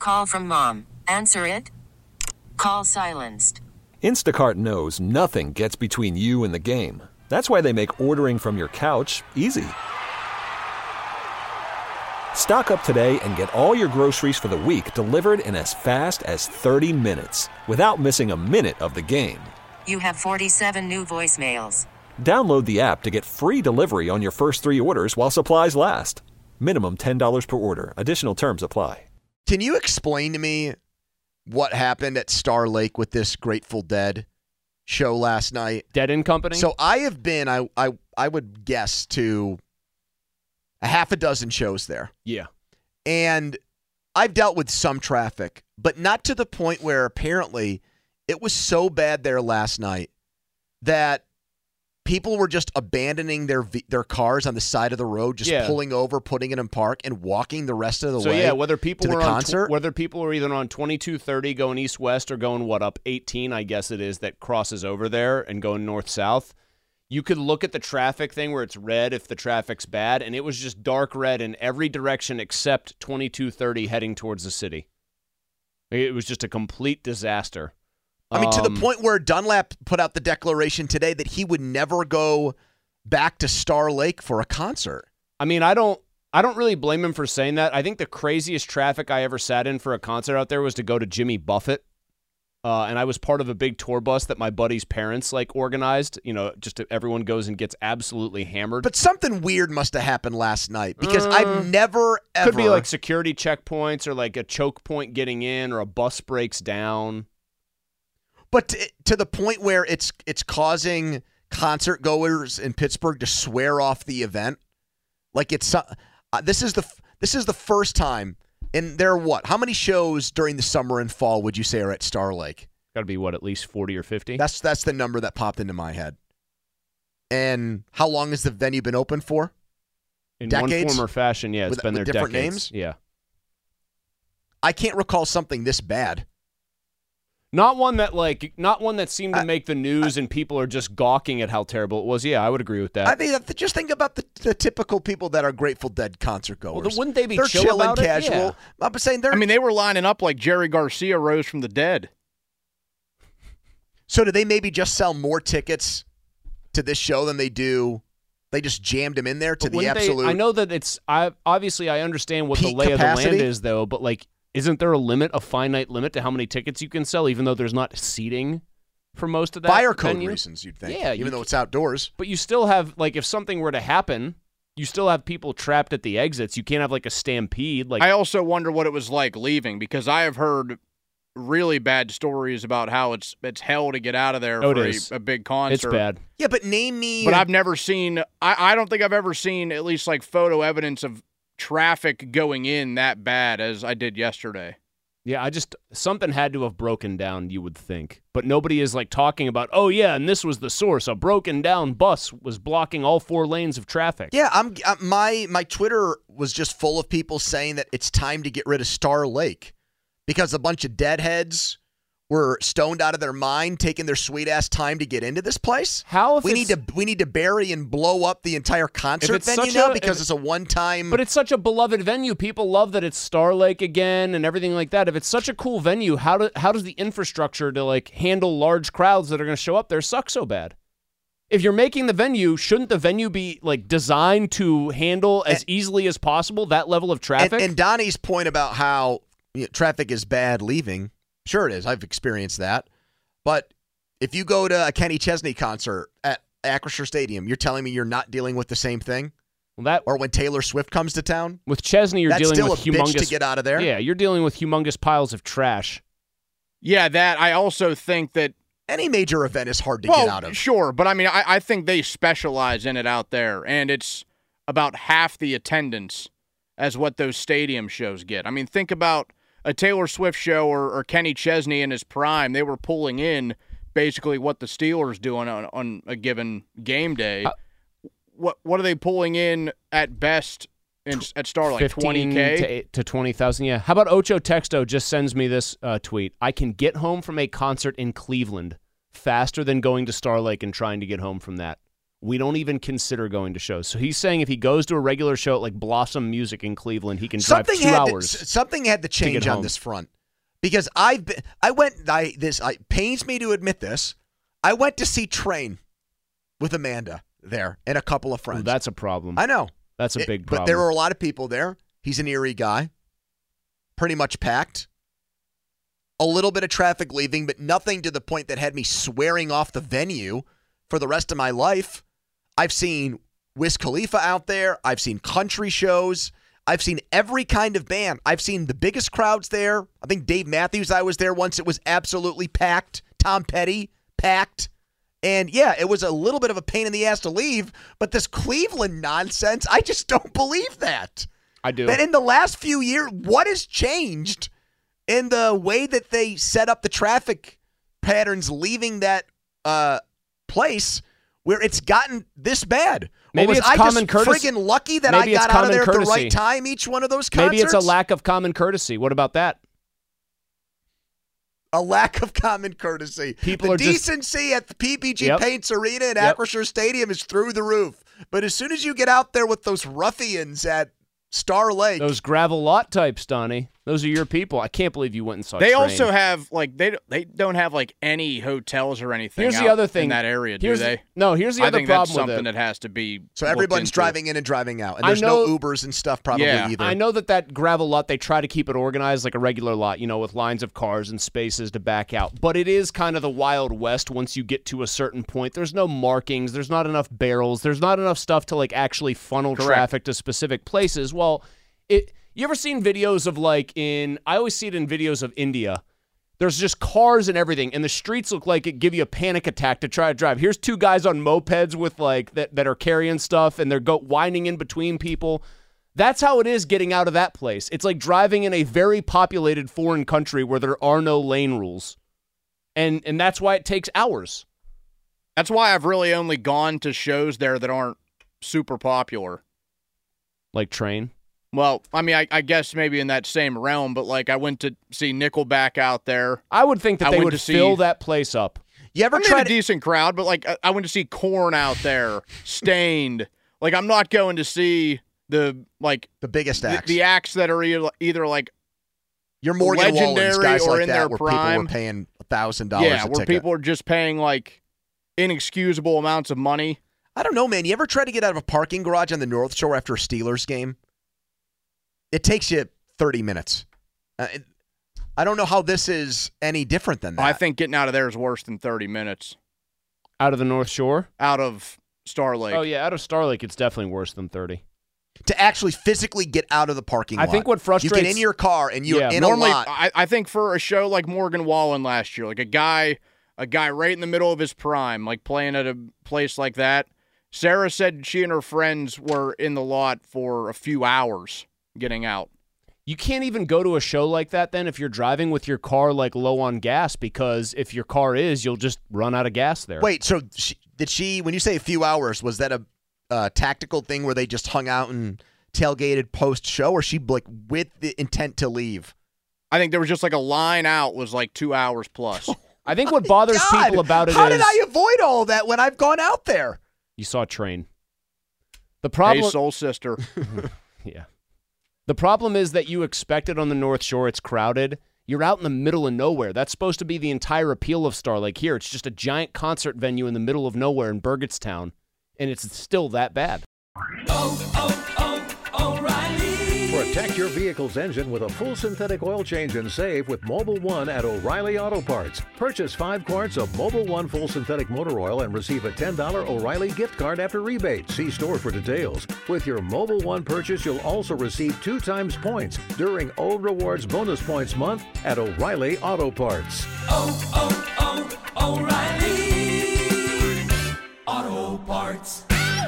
Call from mom. Answer it. Call silenced. Instacart knows nothing gets between you and the game. That's why they make ordering from your couch easy. Stock up today and get all your groceries for the week delivered in as fast as 30 minutes without missing a minute of the game. You have 47 new voicemails. Download the app to get free delivery on your first 3 orders while supplies last. Minimum $10 per order. Additional terms apply. Can you explain to me what happened at Star Lake with this Grateful Dead show last night? Dead and Company? So I have been, I would guess, to a half a dozen shows there. Yeah. And I've dealt with some traffic, but not to the point where apparently it was so bad there last night that people were just abandoning their cars on the side of the road, just pulling over, putting it in park, and walking the rest of the way. So yeah, whether people to were the concert, whether people were either on 2230 going east-west or going up 18, I guess it is, that crosses over there and going north-south. You could look at the traffic thing where it's red if the traffic's bad, and it was just dark red in every direction except 2230 heading towards the city. It was just a complete disaster. I mean, to the point where Dunlap put out the declaration today that he would never go back to Star Lake for a concert. I mean, I don't really blame him for saying that. I think the craziest traffic I ever sat in for a concert out there was to go to Jimmy Buffett. And I was part of a big tour bus that my buddy's parents organized. Just everyone goes and gets absolutely hammered. But something weird must have happened last night because I've never ever. Could be like security checkpoints or like a choke point getting in or a bus breaks down. But to the point where it's causing concert goers in Pittsburgh to swear off the event, like it's this is the first time. And there are what? How many shows during the summer and fall would you say are at Star Lake? Got to be at least 40 or 50. That's the number that popped into my head. And how long has the venue been open for? In decades? One form or fashion, yeah, it's been there different decades. names. Yeah, I can't recall something this bad. Not one that seemed to make the news and people are just gawking at how terrible it was. Yeah, I would agree with that. I mean, just think about the typical people that are Grateful Dead concert goers. Well, wouldn't they be they're chill chilling, about casual. It? Yeah. I'm saying they were lining up like Jerry Garcia rose from the dead. So do they maybe just sell more tickets to this show than they do? They just jammed them in there to the absolute. I know that it's. Obviously, I understand what the peak lay capacity? of the land is, though. But isn't there a finite limit to how many tickets you can sell, even though there's not seating for most of that? Fire code venue? reasons, you'd think. Yeah, even though it's outdoors. But you still have, if something were to happen, you still have people trapped at the exits. You can't have, a stampede. I also wonder what it was like leaving, because I have heard really bad stories about how it's hell to get out of there for a big concert. It's bad. Yeah, but name me. But I've never seen, I don't think I've ever seen at least photo evidence of traffic going in that bad as I did yesterday. Yeah, something had to have broken down, you would think. But nobody is talking about, oh yeah, and this was the source. A broken down bus was blocking all 4 lanes of traffic. Yeah, my Twitter was just full of people saying that it's time to get rid of Star Lake because a bunch of deadheads were stoned out of their mind, taking their sweet ass time to get into this place. We need to bury and blow up the entire concert venue now because it's a one-time. But it's such a beloved venue. People love that it's Star Lake again and everything like that. If it's such a cool venue, how does the infrastructure to handle large crowds that are going to show up there suck so bad? If you're making the venue, shouldn't the venue be designed to handle as easily as possible that level of traffic? And Donnie's point about how traffic is bad leaving. Sure it is. I've experienced that. But if you go to a Kenny Chesney concert at Acrisure Stadium, you're telling me you're not dealing with the same thing? Or when Taylor Swift comes to town? With Chesney, you're dealing with still a bitch to get out of there? Yeah, you're dealing with humongous piles of trash. Yeah, that I also think that any major event is hard to get out of. Sure, but I mean, I think they specialize in it out there, and it's about half the attendance as what those stadium shows get. I mean, think about a Taylor Swift show or Kenny Chesney in his prime. They were pulling in basically what the Steelers doing on a given game day. What are they pulling in at best at Star, 20K? to 20,000, yeah. How about Ocho Texto just sends me this tweet. I can get home from a concert in Cleveland faster than going to Star Lake and trying to get home from that. we don't even consider going to shows. So he's saying if he goes to a regular show at like Blossom Music in Cleveland, he can drive 2 hours. Something had to change on this front. Because it pains me to admit this, I went to see Train with Amanda there and a couple of friends. Ooh, that's a problem. I know. That's a big problem. But there were a lot of people there. He's an Erie guy. Pretty much packed. A little bit of traffic leaving, but nothing to the point that had me swearing off the venue for the rest of my life. I've seen Wiz Khalifa out there. I've seen country shows. I've seen every kind of band. I've seen the biggest crowds there. I think Dave Matthews, I was there once. It was absolutely packed. Tom Petty, packed. And yeah, it was a little bit of a pain in the ass to leave, but this Cleveland nonsense, I just don't believe that. I do. That in the last few years, what has changed in the way that they set up the traffic patterns leaving that place where it's gotten this bad? Maybe was it's I common just courtesy. friggin' lucky that I got out of there at the right time each one of those concerts? Maybe it's a lack of common courtesy. What about that? A lack of common courtesy. People the are decency at the PPG Paints Arena in Acrisure Stadium is through the roof. But as soon as you get out there with those ruffians at Star Lake. Those gravel lot types, Donnie. Those are your people. I can't believe you went and saw They Train. also have, like, they don't have, like, any hotels or anything Here's the other thing. in that area, do they? No, here's the other I think problem that's something with it. that has to be So everyone's driving in and driving out. And there's no Ubers and stuff probably either. I know that gravel lot, they try to keep it organized like a regular lot, with lines of cars and spaces to back out. But it is kind of the Wild West once you get to a certain point. There's no markings. There's not enough barrels. There's not enough stuff to, like, actually funnel traffic to specific places. Well, you ever seen videos of I always see it in videos of India. There's just cars and everything, and the streets look like it give you a panic attack to try to drive. Here's 2 guys on mopeds with that are carrying stuff, and they're winding in between people. That's how it is getting out of that place. It's like driving in a very populated foreign country where there are no lane rules, and that's why it takes hours. That's why I've really only gone to shows there that aren't super popular. Like Train? Well, I mean, I guess maybe in that same realm, but like I went to see Nickelback out there. I would think that they would fill that place up. You ever tried a decent crowd, but like I went to see Korn out there, Stained. Like I'm not going to see the biggest acts, the acts that are either like your Morgan Wallens, guys or like in that, their where prime. people were paying $1,000. Yeah, a where ticket. people are just paying like inexcusable amounts of money. I don't know, man. You ever try to get out of a parking garage on the North Shore after a Steelers game? It takes you 30 minutes. I don't know how this is any different than that. I think getting out of there is worse than 30 minutes. Out of the North Shore? Out of Star Lake. Oh, yeah, out of Star Lake, it's definitely worse than 30. To actually physically get out of the parking lot. I think what frustrates... You get in your car and you're in normally, a lot. I think for a show like Morgan Wallen last year, like a guy right in the middle of his prime, like playing at a place like that, Sarah said she and her friends were in the lot for a few hours getting out. You can't even go to a show like that then if you're driving with your car like low on gas, because if your car is, you'll just run out of gas there. Wait, so did she, when you say a few hours, was that a tactical thing where they just hung out and tailgated post-show, or she like with the intent to leave? I think there was just like a line out was like 2 hours plus. I think what bothers people about it How is... did I avoid all of that when I've gone out there? You saw Train. The problem... Hey, soul sister. Yeah. The problem is that you expect it on the North Shore. It's crowded. You're out in the middle of nowhere. That's supposed to be the entire appeal of Star Lake. Here, it's just a giant concert venue in the middle of nowhere in Burgettstown, and it's still that bad. O'Reilly. Protect your vehicle's engine with a full synthetic oil change and save with Mobil 1 at O'Reilly Auto Parts. Purchase 5 quarts of Mobil 1 full synthetic motor oil and receive a $10 O'Reilly gift card after rebate. See store for details. With your Mobil 1 purchase, you'll also receive 2 times points during O Rewards Bonus Points Month at O'Reilly Auto Parts. O'Reilly Auto Parts.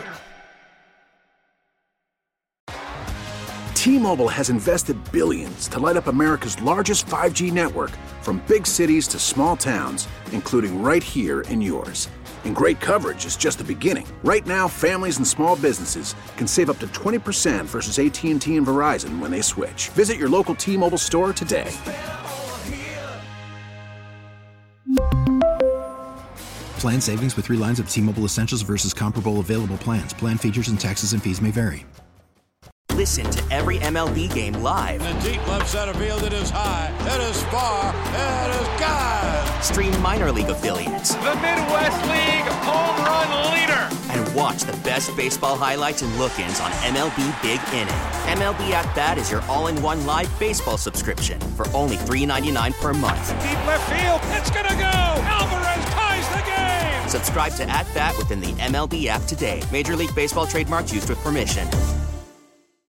T-Mobile has invested billions to light up America's largest 5G network, from big cities to small towns, including right here in yours. And great coverage is just the beginning. Right now, families and small businesses can save up to 20% versus AT&T and Verizon when they switch. Visit your local T-Mobile store today. Plan savings with 3 lines of T-Mobile Essentials versus comparable available plans. Plan features and taxes and fees may vary. Listen to every MLB game live. In the deep left center field, it is high, it is far, it is gone. Stream minor league affiliates. The Midwest League home run leader. And watch the best baseball highlights and look-ins on MLB Big Inning. MLB At Bat is your all-in-one live baseball subscription for only $3.99 per month. Deep left field, it's gonna go. Alvarez ties the game. Subscribe to At Bat within the MLB app today. Major League Baseball trademarks used with permission.